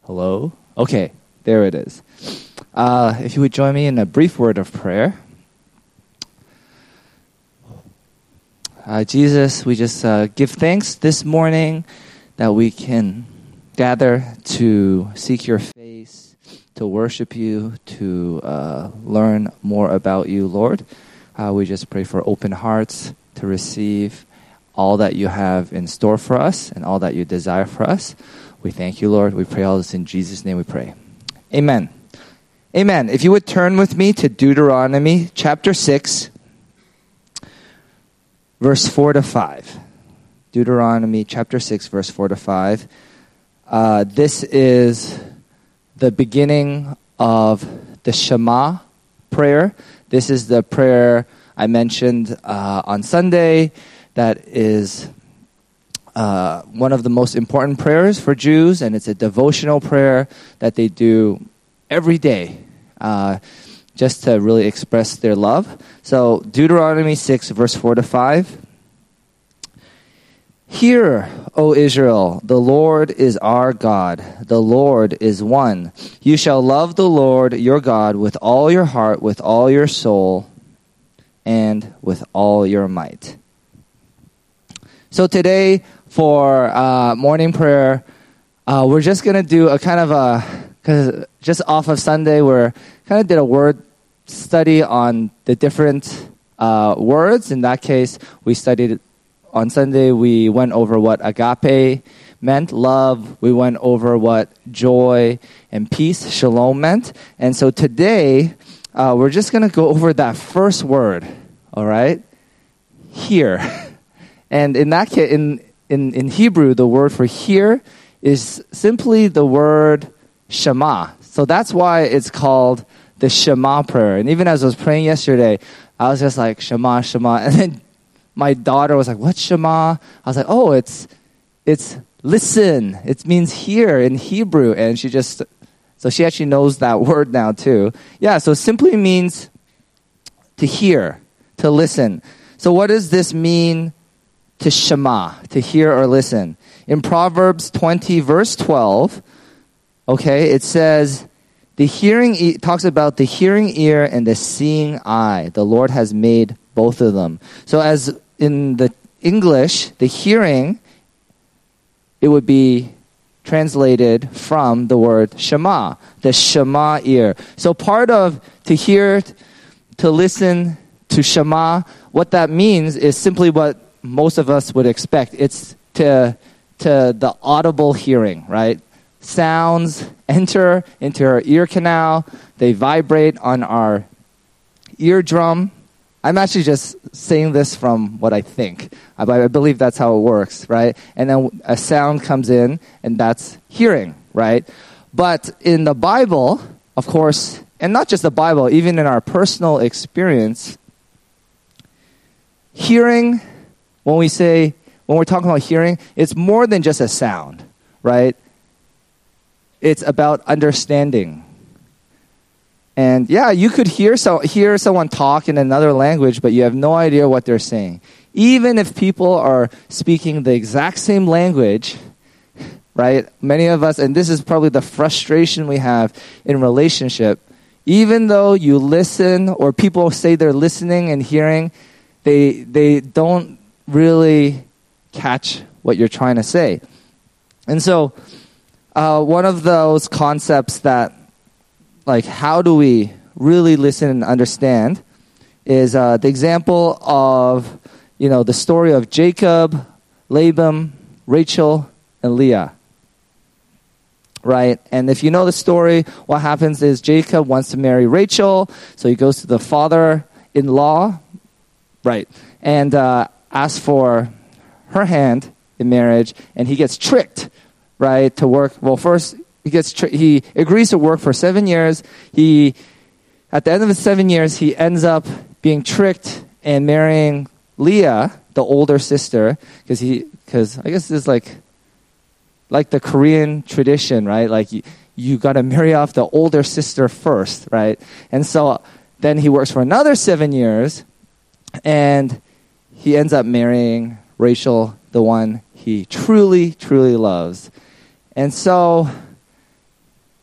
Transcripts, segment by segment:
Hello? Okay, there it is. If you would join me in a brief word of prayer. Jesus, we just give thanks this morning that we can gather to seek your face, to worship you, to learn more about you, Lord. We just pray for open hearts to receive all that you have in store for us and all that you desire for us. We thank you, Lord. We pray all this in Jesus' name we pray. Amen. Amen. If you would turn with me to Deuteronomy chapter 6, verse 4 to 5. Deuteronomy chapter 6, verse 4 to 5. This is the beginning of the Shema prayer. This is the prayer I mentioned on Sunday that is one of the most important prayers for Jews, and it's a devotional prayer that they do every day just to really express their love. So Deuteronomy 6, verse 4 to 5. Hear, O Israel, the Lord is our God. The Lord is one. You shall love the Lord your God with all your heart, with all your soul, and with all your might. So today, for morning prayer, we're just going to do a kind of because just off of Sunday, we kind of did a word study on the different words. In that case, we studied on Sunday, we went over what agape meant, love. We went over what joy and peace, shalom, meant. And so today, we're just going to go over that first word, all right? Hear. And in that case, in Hebrew, the word for hear is simply the word Shema. So that's why it's called the Shema prayer. And even as I was praying yesterday, I was just like, Shema, Shema. And then my daughter was like, what's Shema? I was like, oh, it's listen. It means hear in Hebrew. And so she actually knows that word now too. Yeah, so it simply means to hear, to listen. So what does this mean to Shema, to hear or listen? In Proverbs 20, verse 12, okay, it says, it talks about the hearing ear and the seeing eye. The Lord has made both of them. So as in the English, the hearing, it would be translated from the word Shema, the Shema ear. So part of to hear, to listen, to Shema, what that means is simply what most of us would expect. It's to the audible hearing, right? Sounds enter into our ear canal. They vibrate on our eardrum. I'm actually just saying this from what I think. I believe that's how it works, right? And then a sound comes in, and that's hearing, right? But in the Bible, of course, and not just the Bible, even in our personal experience, hearing, when we're talking about hearing, it's more than just a sound, right? It's about understanding. And yeah, you could hear someone talk in another language, but you have no idea what they're saying. Even if people are speaking the exact same language, right? Many of us, and this is probably the frustration we have in relationship, even though you listen or people say they're listening and hearing, they don't really catch what you're trying to say. And so one of those concepts that, like, how do we really listen and understand is the example of, the story of Jacob, Laban, Rachel, and Leah. Right? And if you know the story, what happens is Jacob wants to marry Rachel, so he goes to the father-in-law, right, and asks for her hand in marriage, and he gets tricked, right, to work. Well, first, he agrees to work for 7 years. At the end of the 7 years, he ends up being tricked and marrying Leah, the older sister, because I guess it's like the Korean tradition, right? Like you got to marry off the older sister first, right? And so then he works for another 7 years, and he ends up marrying Rachel, the one he truly, truly loves. And so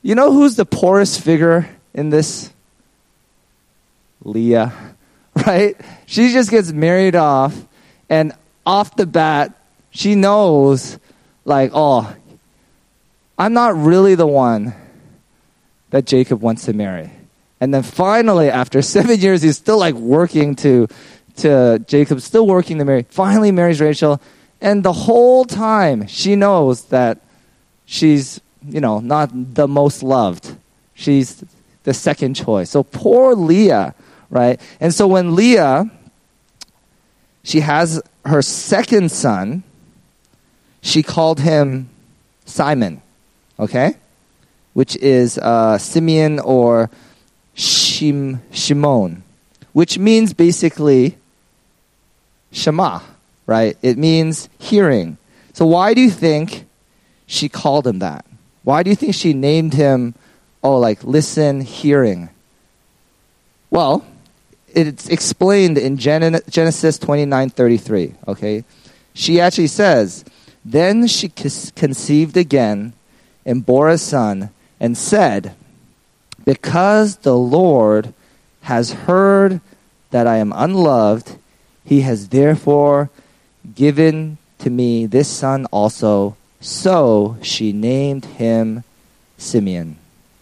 You know who's the poorest figure in this? Leah, right? She just gets married off, and off the bat, she knows, like, oh, I'm not really the one that Jacob wants to marry. And then finally, after 7 years, he's still like working to Jacob, still working to marry. Finally marries Rachel. And the whole time, she knows that she's, not the most loved. She's the second choice. So poor Leah, right? And so when Leah, she has her second son, she called him Simon, okay? Which is Simeon or Shimon, which means basically Shema, right? It means hearing. So why do you think she called him that? Why do you think she named him, listen, hearing? Well, it's explained in Genesis 29:33, okay? She actually says, then she conceived again and bore a son and said, because the Lord has heard that I am unloved, he has therefore given to me this son also. So she named him Simeon.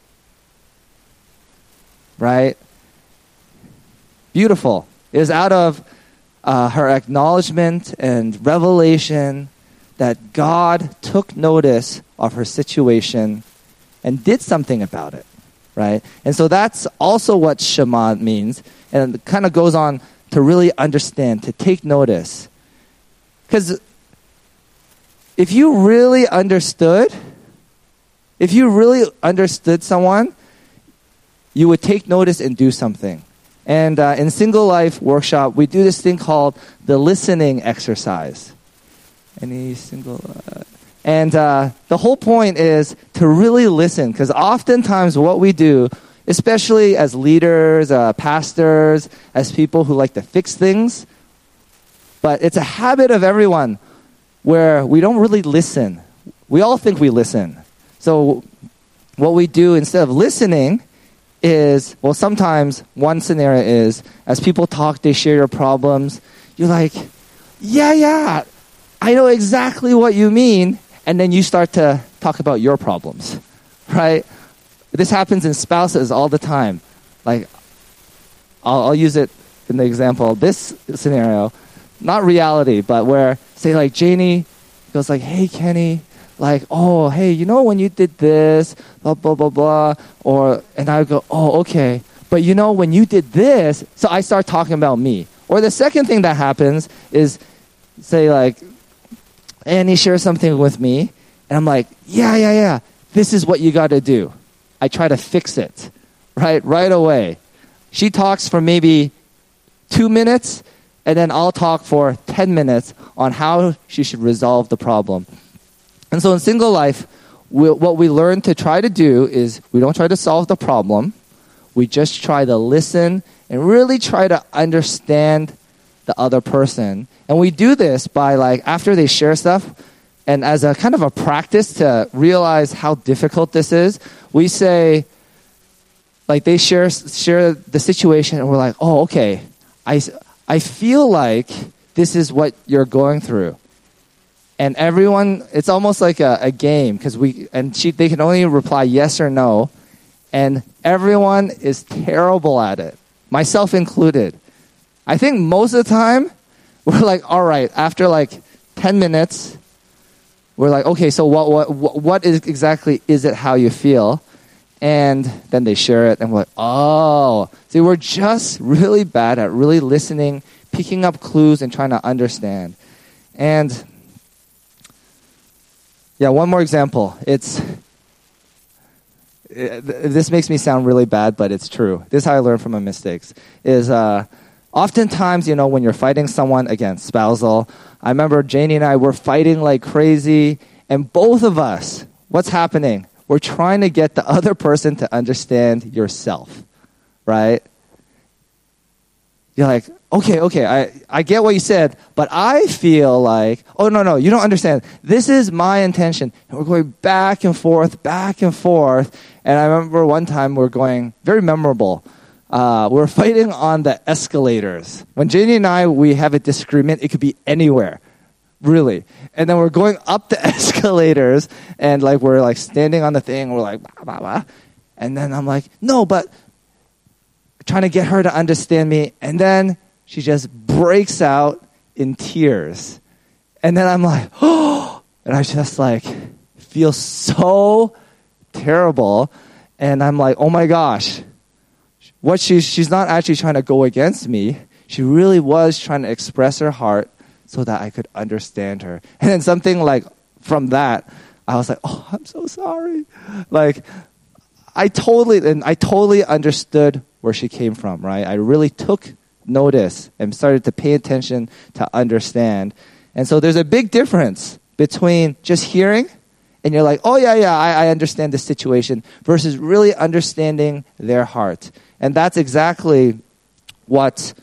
Right? Beautiful. It is out of her acknowledgement and revelation that God took notice of her situation and did something about it. Right? And so that's also what Shema means. And it kind of goes on to really understand, to take notice. Because if you really understood someone, you would take notice and do something. And in Single Life Workshop, we do this thing called the listening exercise. Any single... And the whole point is to really listen, because oftentimes what we do, especially as leaders, pastors, as people who like to fix things, but it's a habit of everyone where we don't really listen. We all think we listen. So what we do instead of listening is, sometimes one scenario is, as people talk, they share your problems, you're like, yeah, I know exactly what you mean. And then you start to talk about your problems, right? This happens in spouses all the time. Like, I'll use it in the example of this scenario, not reality, but where, say, like, Janie goes like, hey, Kenny, like, oh, hey, when you did this, blah, blah, blah, blah, and I go, oh, okay, but when you did this, so I start talking about me. Or the second thing that happens is, say, like, Annie shares something with me, and I'm like, yeah, this is what you got to do. I try to fix it, right away. She talks for maybe 2 minutes, and then I'll talk for 10 minutes on how she should resolve the problem. And so in Single Life, what we learn to try to do is we don't try to solve the problem. We just try to listen and really try to understand the other person. And we do this by, like, after they share stuff, and as a kind of a practice to realize how difficult this is, we say, like, they share the situation, and we're like, oh, okay, I feel like this is what you're going through. And everyone, it's almost like a game, because they can only reply yes or no, and everyone is terrible at it, myself included. I think most of the time, we're like, all right, after like 10 minutes, we're like, okay, so what is exactly is it how you feel? And then they share it, and we're like, oh. See, we're just really bad at really listening, picking up clues, and trying to understand. And yeah, one more example. This makes me sound really bad, but it's true. This is how I learn from my mistakes. Oftentimes, when you're fighting someone, again, spousal, I remember Janie and I were fighting like crazy, and both of us, what's happening? We're trying to get the other person to understand yourself, right? You're like, okay, I get what you said, but I feel like, oh, no, you don't understand. This is my intention. And we're going back and forth. And I remember one time we're going, very memorable. We're fighting on the escalators. When Janie and I, we have a disagreement, it could be anywhere, really. And then we're going up the escalators, and like we're like standing on the thing, and we're like, blah, blah, blah. And then I'm like, no, but trying to get her to understand me. And then she just breaks out in tears. And then I'm like, oh, and I just like feel so terrible. And I'm like, oh my gosh, what she's not actually trying to go against me. She really was trying to express her heart so that I could understand her. And then something like from that, I was like, oh, I'm so sorry. Like, I totally understood where she came from, right? I really took notice and started to pay attention to understand. And so there's a big difference between just hearing and you're like, oh, yeah, I understand the situation, versus really understanding their heart. And that's exactly what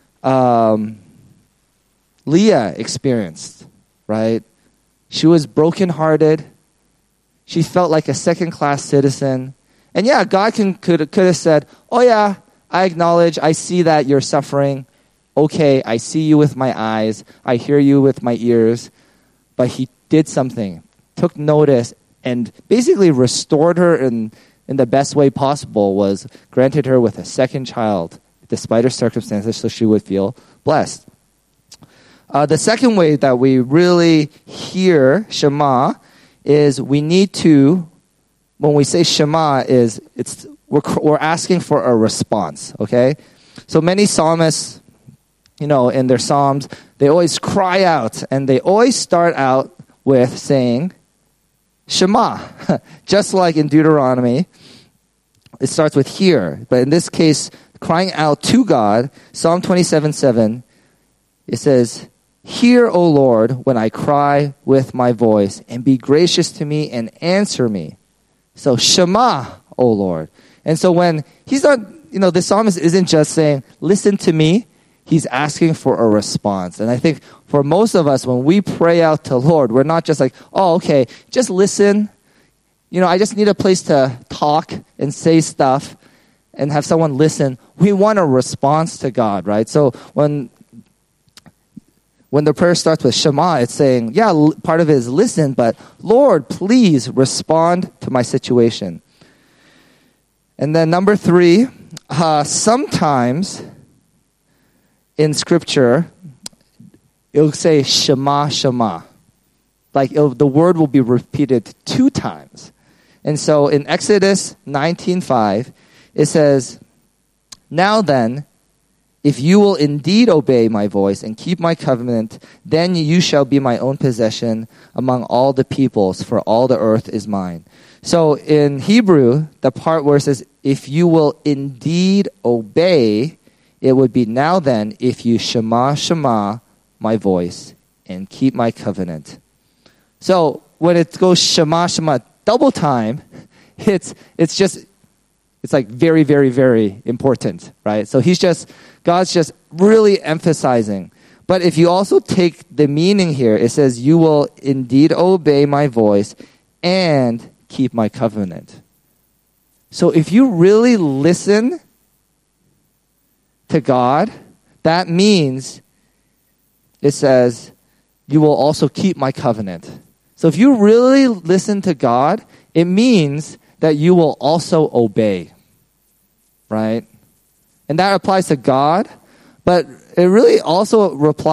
Leah experienced, right? She was brokenhearted. She felt like a second-class citizen. And yeah, God could have said, oh yeah, I acknowledge, I see that you're suffering. Okay, I see you with my eyes. I hear you with my ears. But he did something, took notice, and basically restored her in the best way possible, was granted her with a second child, despite her circumstances, so she would feel blessed. The second way that we really hear Shema is we need to, when we say Shema, we're asking for a response, okay? So many psalmists, in their psalms, they always cry out, and they always start out with saying, Shema. Just like in Deuteronomy, it starts with hear. But in this case, crying out to God, Psalm 27:7, it says, hear, O Lord, when I cry with my voice, and be gracious to me and answer me. So Shema, O Lord. And so when he's not, the psalmist isn't just saying, listen to me, he's asking for a response. And I think for most of us, when we pray out to Lord, we're not just like, oh, okay, just listen. I just need a place to talk and say stuff and have someone listen. We want a response to God, right? So when the prayer starts with Shema, it's saying, yeah, part of it is listen, but Lord, please respond to my situation. And then number 3, sometimes in Scripture, it'll say Shema, Shema. Like the word will be repeated 2 times. And so in Exodus 19:5, it says, now then, if you will indeed obey my voice and keep my covenant, then you shall be my own possession among all the peoples, for all the earth is mine. So in Hebrew, the part where it says, if you will indeed obey, it would be now then, if you Shema, Shema, my voice, and keep my covenant. So when it goes Shema, Shema double time, it's like very, very, very important, right? So God's just really emphasizing. But if you also take the meaning here, it says, you will indeed obey my voice and keep my covenant. So if you really listen to God, that means it says, you will also keep my covenant. So if you really listen to God, it means that you will also obey, right? And that applies to God, but it really also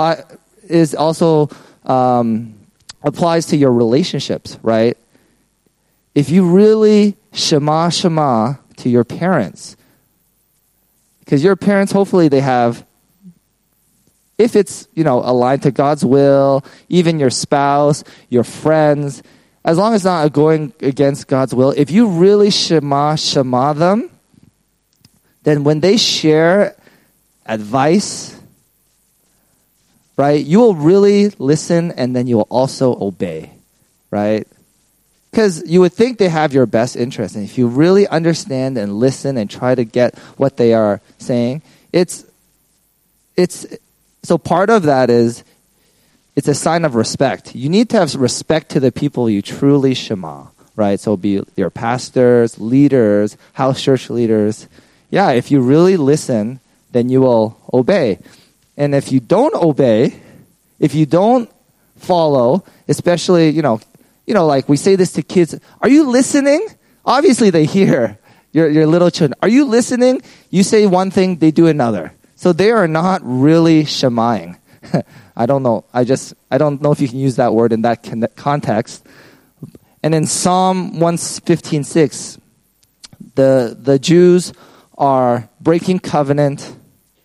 applies to your relationships, right? If you really Shema, Shema to your parents, because your parents, hopefully they have, if it's, aligned to God's will, even your spouse, your friends, as long as it's not going against God's will, if you really Shema, Shema them, then when they share advice, right, you will really listen and then you will also obey, right? Because you would think they have your best interest. And if you really understand and listen and try to get what they are saying, it's so part of that is it's a sign of respect. You need to have respect to the people you truly shema, right? So be your pastors, leaders, house church leaders. Yeah, if you really listen, then you will obey. And if you don't obey, if you don't follow, especially, like we say this to kids, are you listening? Obviously they hear your little children. Are you listening? You say one thing, they do another. So they are not really shemaing. I don't know. I don't know if you can use that word in that context. And in Psalm 115:6, the Jews are breaking covenant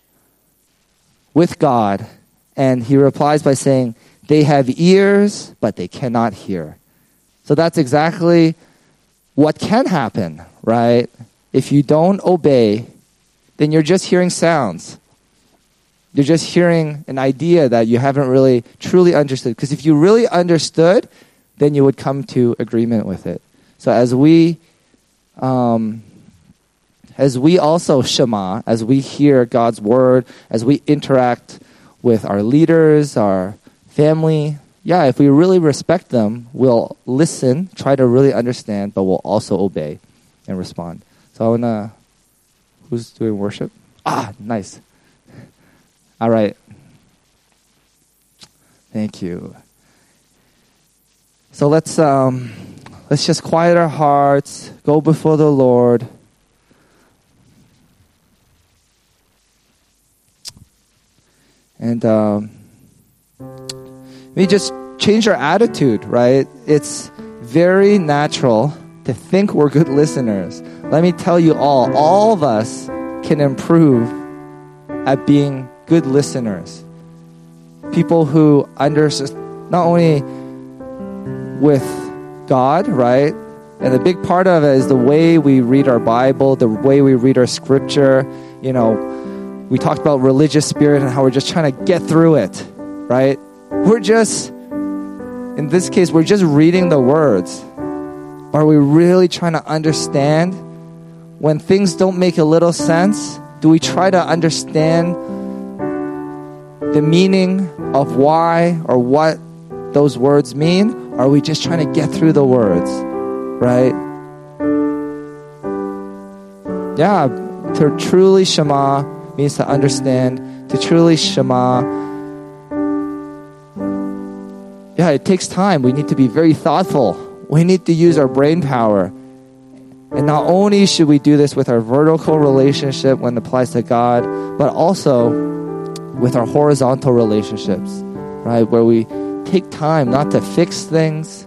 with God, and he replies by saying, they have ears, but they cannot hear. So that's exactly what can happen, right? If you don't obey, then you're just hearing sounds. You're just hearing an idea that you haven't really truly understood. Because if you really understood, then you would come to agreement with it. So as we also shema, as we hear God's word, as we interact with our leaders, our family, if we really respect them, we'll listen, try to really understand, but we'll also obey and respond. So who's doing worship? Nice. All right. Thank you. So let's just quiet our hearts, go before the Lord. And we just change our attitude, right? It's very natural to think we're good listeners. Let me tell you all of us can improve at being good listeners. People who understand, not only with God, right? And the big part of it is the way we read our Bible, the way we read our scripture. We talked about religious spirit and how we're just trying to get through it, right? In this case, we're just reading the words. Are we really trying to understand? When things don't make a little sense, do we try to understand the meaning of why or what those words mean? Or are we just trying to get through the words, right? Yeah, to truly shema means to understand. To truly shema, it takes time. We need to be very thoughtful. We need to use our brain power. And not only should we do this with our vertical relationship when it applies to God, but also with our horizontal relationships, right? Where we take time not to fix things.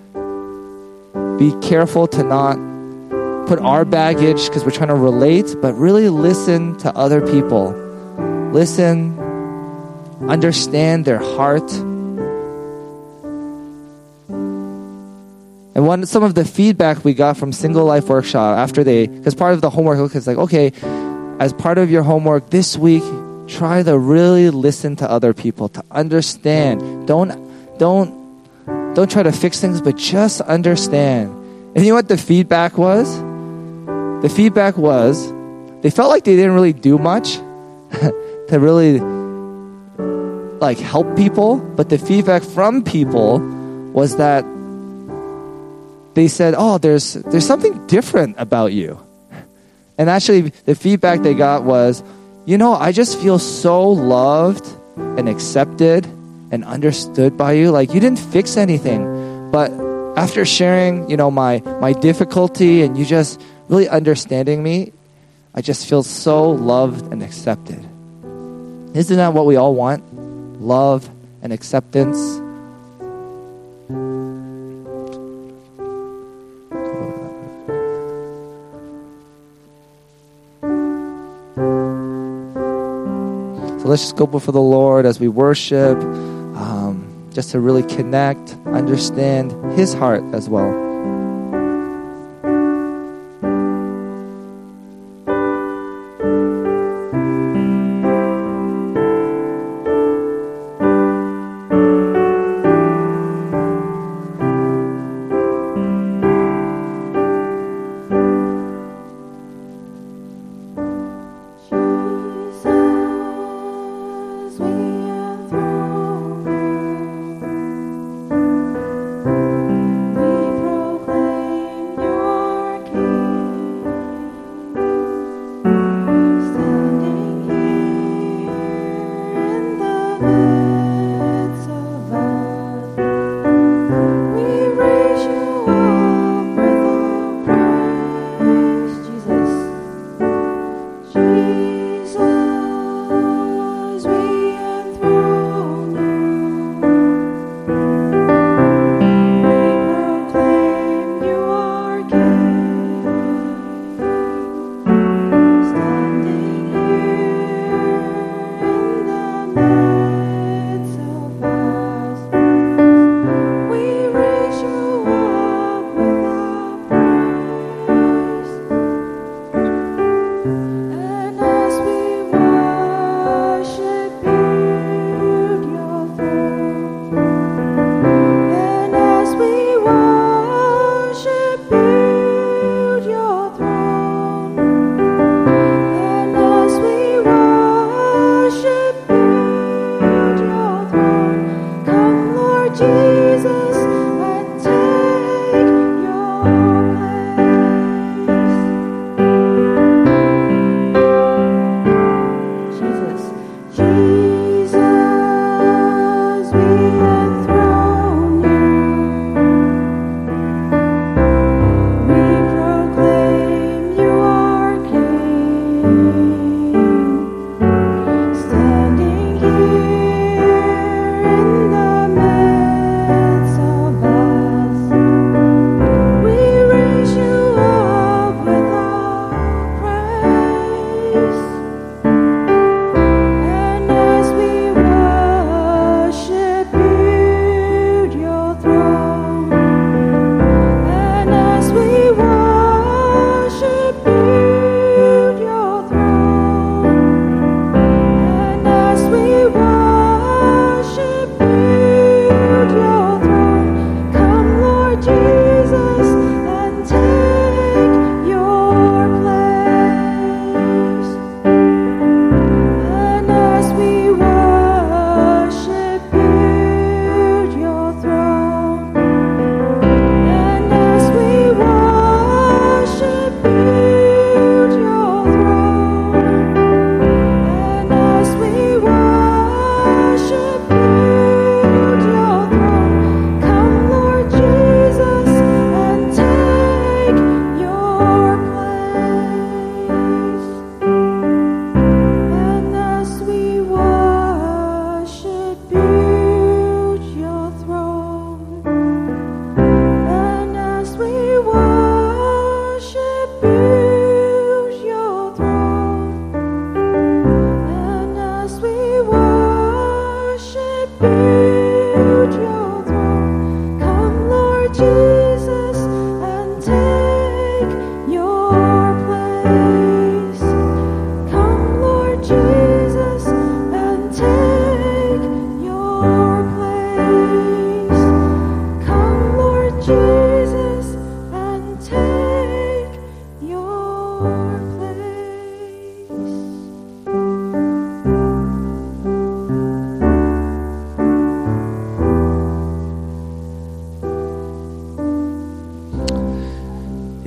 Be careful to not put our baggage because we're trying to relate, but really listen to other people. Listen, understand their heart. And some of the feedback we got from Single Life Workshop because part of the homework is like, okay, as part of your homework this week, try to really listen to other people, to understand. Don't try to fix things, but just understand. And you know what the feedback was? The feedback was they felt like they didn't really do much to really help people, but the feedback from people was that they said, there's something different about you. And actually, the feedback they got was, I just feel so loved and accepted and understood by you. Like, you didn't fix anything. But after sharing, my difficulty and you just really understanding me, I just feel so loved and accepted. Isn't that what we all want? Love and acceptance. So let's just go before the Lord as we worship, just to really connect, understand His heart as well.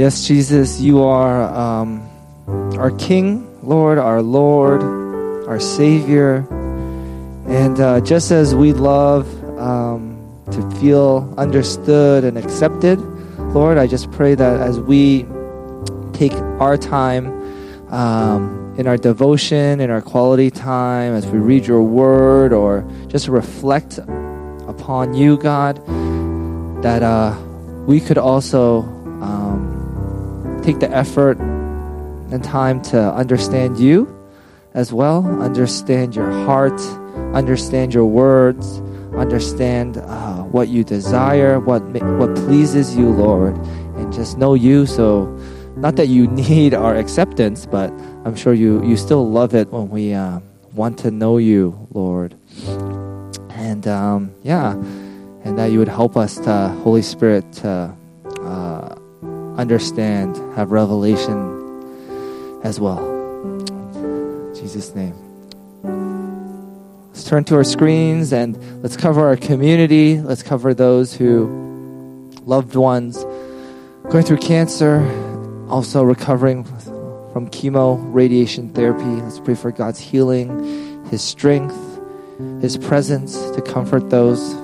Yes, Jesus, you are our King, Lord, our Lord, our Savior. And just as we love to feel understood and accepted, Lord, I just pray that as we take our time in our devotion, in our quality time, as we read your word or just reflect upon you, God, that we could also take the effort and time to understand you as well, understand your heart, understand your words, understand what you desire, what pleases you, Lord, and just know you. So not that you need our acceptance, but I'm sure you still love it when we want to know you, Lord. And and that you would help us, Holy Spirit, to understand, have revelation as well. In Jesus' name. Let's turn to our screens and let's cover our community. Let's cover those who, loved ones, going through cancer, also recovering from chemo, radiation therapy. Let's pray for God's healing, His strength, His presence to comfort those.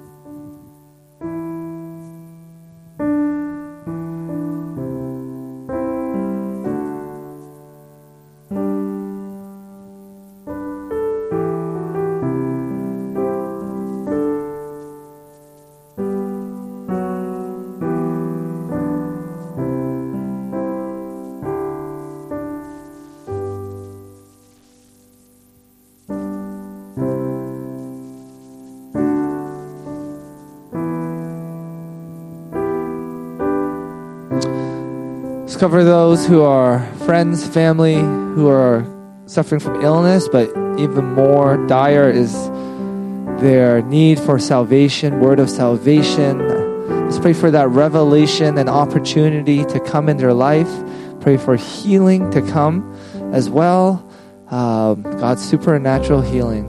Cover those who are friends, family, who are suffering from illness, but even more dire is their need for salvation, word of salvation. Let's pray for that revelation and opportunity to come in their life. Pray for healing to come as well. God's supernatural healing.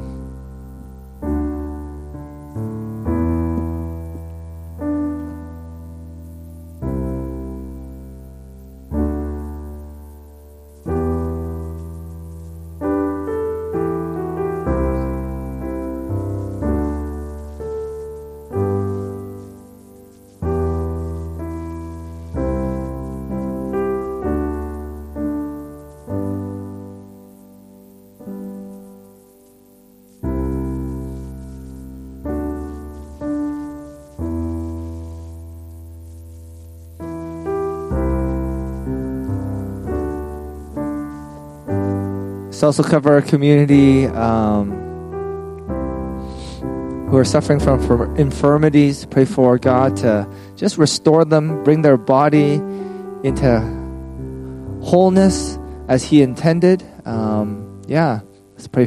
Let's also cover our community who are suffering from infirmities. Pray for God to just restore them, bring their body into wholeness as He intended. Let's pray.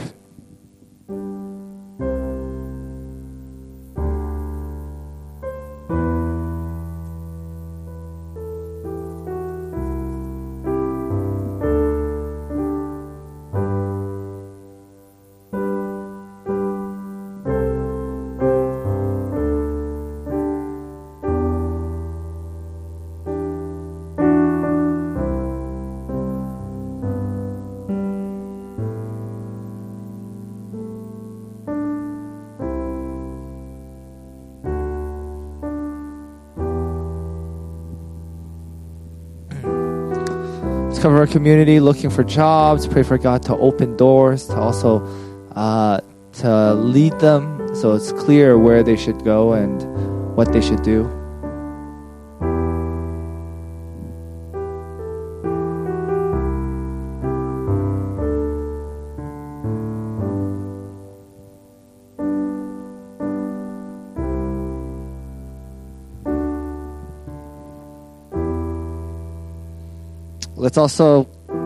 Cover our community looking for jobs. Pray for God to open doors, to also to lead them so it's clear where they should go and what they should do. Let's also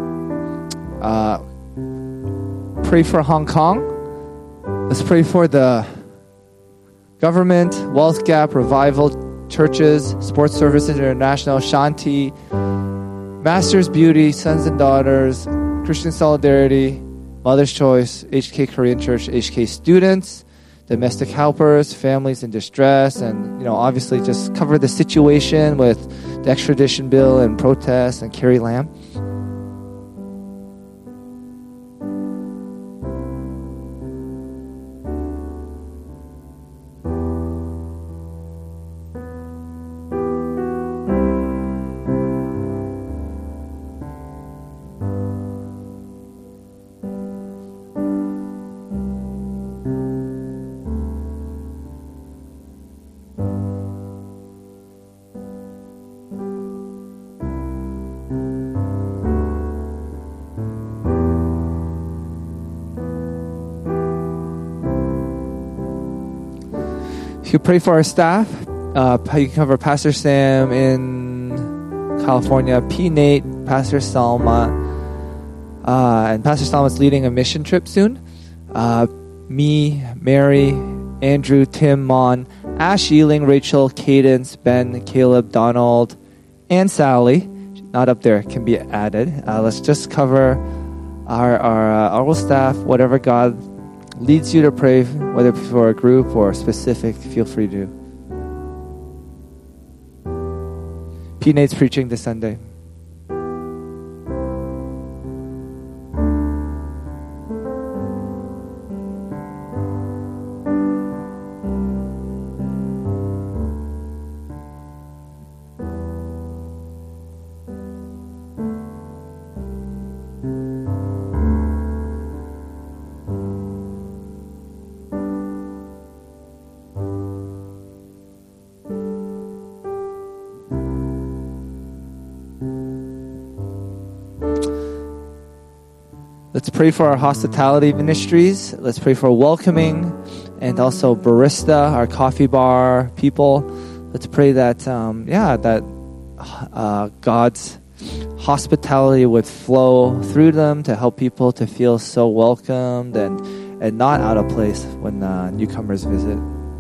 pray for Hong Kong. Let's pray for the government, Wealth Gap, Revival, churches, Sports Service International, Shanti, Masters Beauty, Sons and Daughters, Christian Solidarity, Mother's Choice, HK Korean Church, HK students, domestic helpers, families in distress, and obviously just cover the situation with the extradition bill and protests and Carrie Lam. You pray for our staff. You can cover Pastor Sam in California, P. Nate, Pastor Salma, and Pastor Salma's leading a mission trip soon. Me, Mary, Andrew, Tim, Mon, Ash, Ealing, Rachel, Cadence, Ben, Caleb, Donald, and Sally. Not up there, can be added. Let's just cover our whole staff, whatever God leads you to pray, whether for a group or specific, feel free to. P. Nate's preaching this Sunday. Let's pray for our hospitality ministries. Let's pray for welcoming and also barista, our coffee bar people. Let's pray that, God's hospitality would flow through them to help people to feel so welcomed and not out of place when newcomers visit.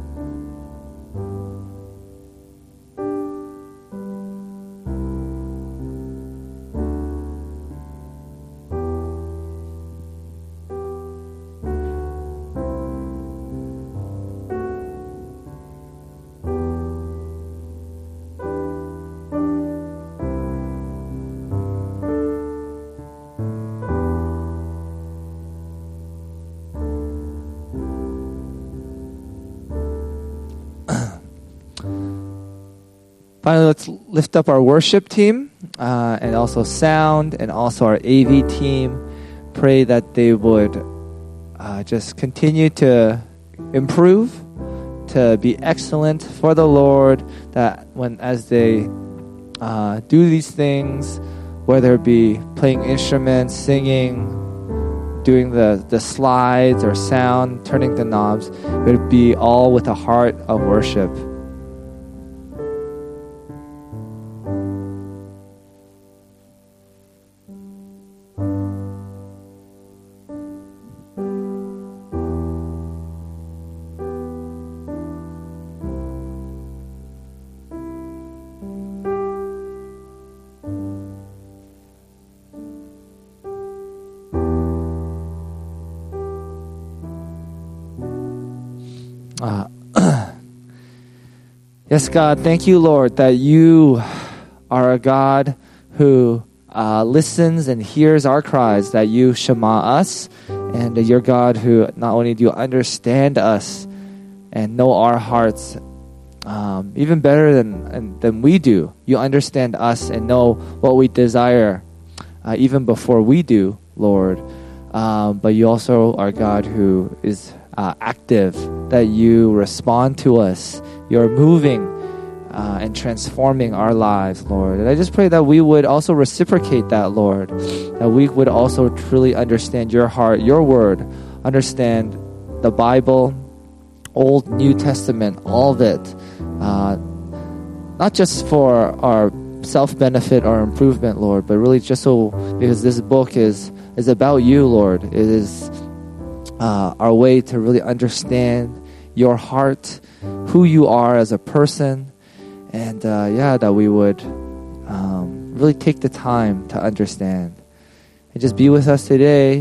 Finally, let's lift up our worship team and also sound and also our AV team. Pray that they would just continue to improve, to be excellent for the Lord, that as they do these things, whether it be playing instruments, singing, doing the slides or sound, turning the knobs, it would be all with a heart of worship. Yes, God, thank you, Lord, that you are a God who listens and hears our cries, that you Shema us, and that you're God who not only do you understand us and know our hearts even better than we do. You understand us and know what we desire even before we do, Lord. But you also are God who is active, that you respond to us. You're moving and transforming our lives, Lord. And I just pray that we would also reciprocate that, Lord. That we would also truly understand your heart, your word, understand the Bible, Old, New Testament, all of it. Not just for our self-benefit or improvement, Lord, but really just so because this book is about you, Lord. It is our way to really understand your heart, who you are as a person, and that we would really take the time to understand. And just be with us today.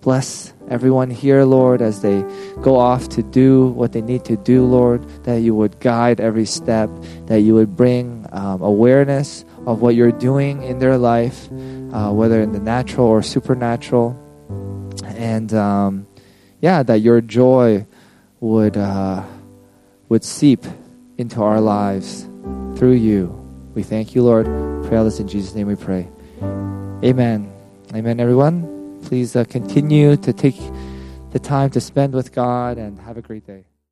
Bless everyone here, Lord, as they go off to do what they need to do, Lord, that you would guide every step, that you would bring awareness of what you're doing in their life, whether in the natural or supernatural. And that your joy would seep into our lives through you. We thank you, Lord. Pray all this in Jesus' name we pray. Amen. Amen, everyone. Please continue to take the time to spend with God and have a great day.